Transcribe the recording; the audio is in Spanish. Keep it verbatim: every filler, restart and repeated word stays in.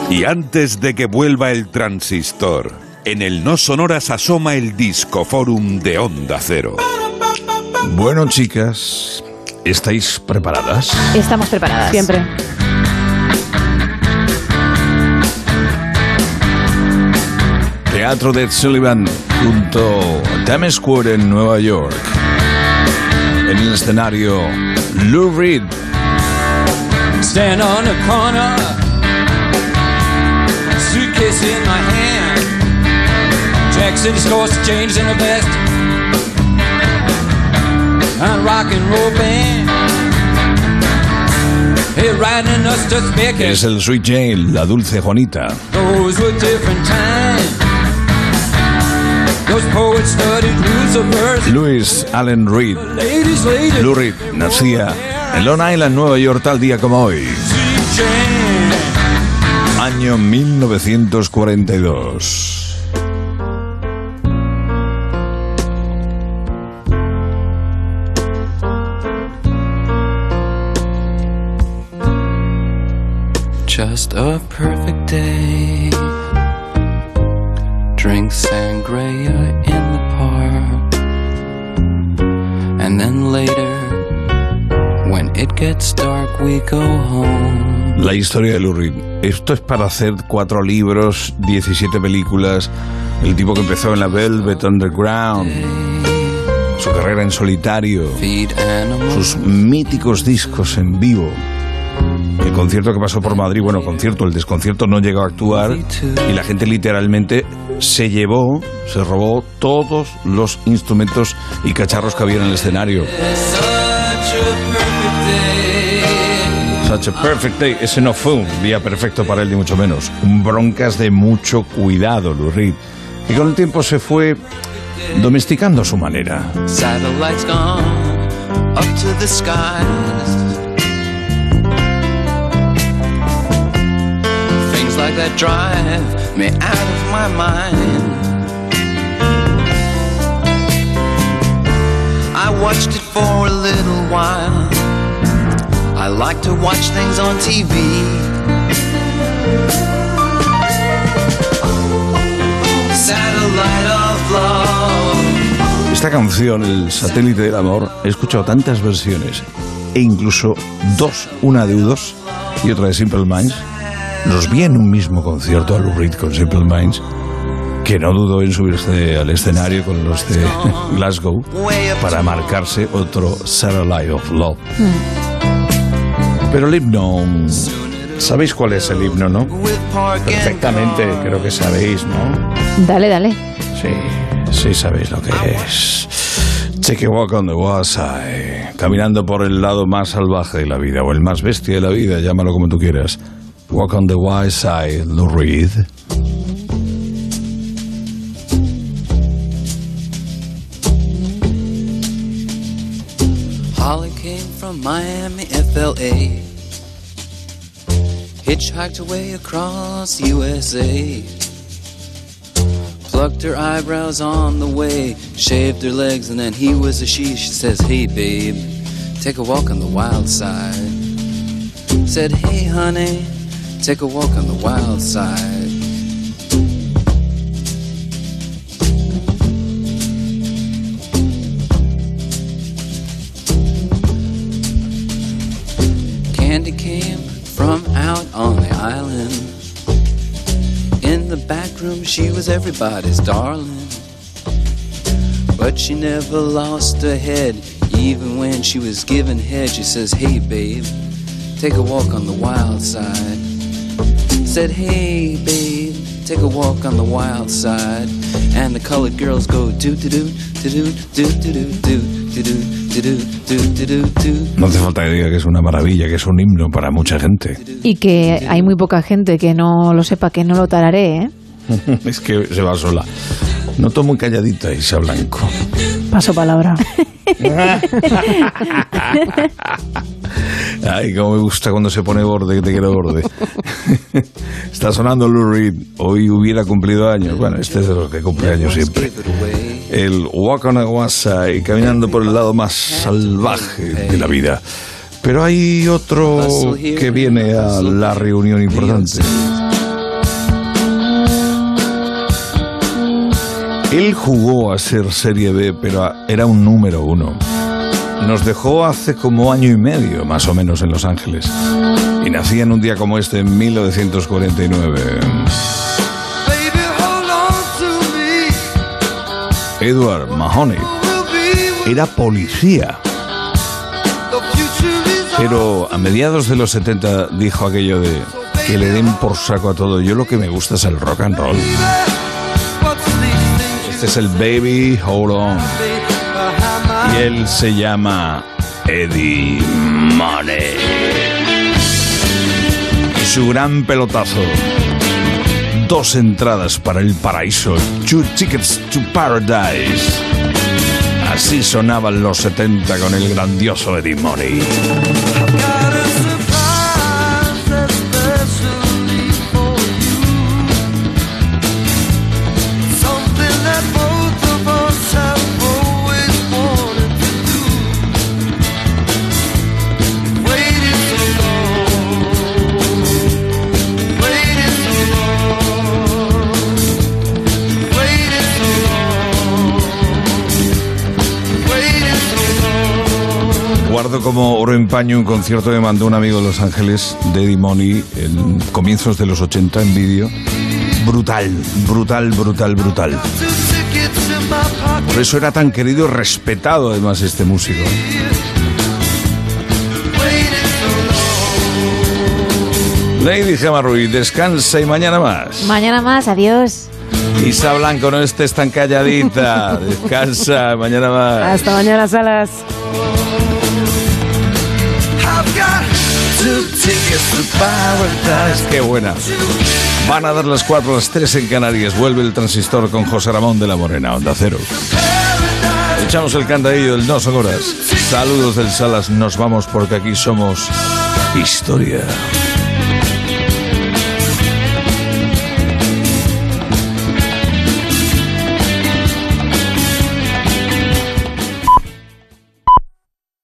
Y antes de que vuelva el transistor, en el No Sonoras asoma el Discoforum de Onda Cero. Bueno, chicas, ¿estáis preparadas? Estamos preparadas. Siempre. Teatro de Ed Sullivan junto a Times Square en Nueva York. En el escenario, Lou Reed. Stand on the corner, suitcase in my hand, Jack City scores to change in the best, and rock and roll band. Hey, riding us to speak. Es el Sweet Jane, la dulce Juanita. Those were different times. Those poets studied rules of verse. Louis Allen Reed. Ladies, ladies. Lou Reed nacía en Long Island, Nueva York, tal día como hoy. Año mil novecientos cuarenta y dos. Just a perfect day. Drink sangria in the park. And then later, when it gets dark, we go home. La historia de Lou Reed. Esto es para hacer cuatro libros, diecisiete películas. El tipo que empezó en la Velvet Underground, su carrera en solitario, sus míticos discos en vivo. El concierto que pasó por Madrid, bueno, concierto, el desconcierto, no llegó a actuar y la gente literalmente se llevó, se robó todos los instrumentos y cacharros que había en el escenario. Such a perfect day. Ese no fue un día perfecto para él, ni mucho menos. Un broncas de mucho cuidado, Lou Reed. Y con el tiempo se fue domesticando a su manera. Satellites gone up to the skies. Things like that drive me out of my mind. I watched it for a little while. I like to watch things on T V. Satellite of love. Esta canción, El satélite del amor, he escuchado tantas versiones e incluso dos, una de U dos y otra de Simple Minds. Los vi en un mismo concierto a Lou Reed con Simple Minds, que no dudó en subirse al escenario con los de Glasgow para marcarse otro Satellite of Love. Mm. Pero el himno, ¿sabéis cuál es el himno, no? Perfectamente, creo que sabéis, ¿no? Dale, dale. Sí, sí sabéis lo que es. Take a walk on the wild side. Caminando por el lado más salvaje de la vida, o el más bestia de la vida, llámalo como tú quieras. Walk on the wild side, Lou Reed. Holly came from Miami, F L A. Hitchhiked away across U S A. Plucked her eyebrows on the way, shaved her legs, and then he was a she. She says, hey babe, take a walk on the wild side. Said, hey honey, take a walk on the wild side. Candy came from out on the island. In the back room she was everybody's darling. But she never lost her head. Even when she was giving head, she says, hey babe, take a walk on the wild side. Said, hey babe, take a walk on the wild side. And the colored girls go do do do do do do do do do do. No hace falta que diga que es una maravilla, que es un himno para mucha gente. Y que hay muy poca gente que no lo sepa, que no lo tararé, ¿eh? Es que se va sola. Noto muy calladita, Isa Blanco. Paso palabra. Ay, cómo me gusta cuando se pone borde, que te quiero borde. Está sonando Lou Reed. Hoy hubiera cumplido años. Bueno, este es de los que cumple años siempre. El Walk on a Wasa y caminando por el lado más salvaje de la vida. Pero hay otro que viene a la reunión importante. Él jugó a ser Serie B, pero era un número uno. Nos dejó hace como año y medio, más o menos, en Los Ángeles. Y nacía en un día como este, en mil novecientos cuarenta y nueve. Edward Mahoney era policía. Pero a mediados de los setenta dijo aquello de que le den por saco a todo. Yo lo que me gusta es el rock and roll. Este es el Baby Hold On. Y él se llama Eddie Money. Y su gran pelotazo. Dos entradas para el paraíso. Two tickets to paradise. Así sonaban los setenta con el grandioso Eddie Money. Guardo como oro en paño un concierto que mandó un amigo de Los Ángeles, de Eddie Money, en comienzos de los ochenta, en vídeo. Brutal, brutal, brutal, brutal. Por eso era tan querido y respetado, además, este músico. Lady Gemma Ruiz, descansa y mañana más. Mañana más, adiós. Isa Blanco, no estés tan calladita. Descansa, mañana más. Hasta mañana, Salas. Qué buena. Van a dar las cuatro, las tres en Canarias. Vuelve el transistor con José Ramón de la Morena, Onda Cero. Echamos el candadillo del No Son Horas. Saludos del Salas, nos vamos porque aquí somos historia.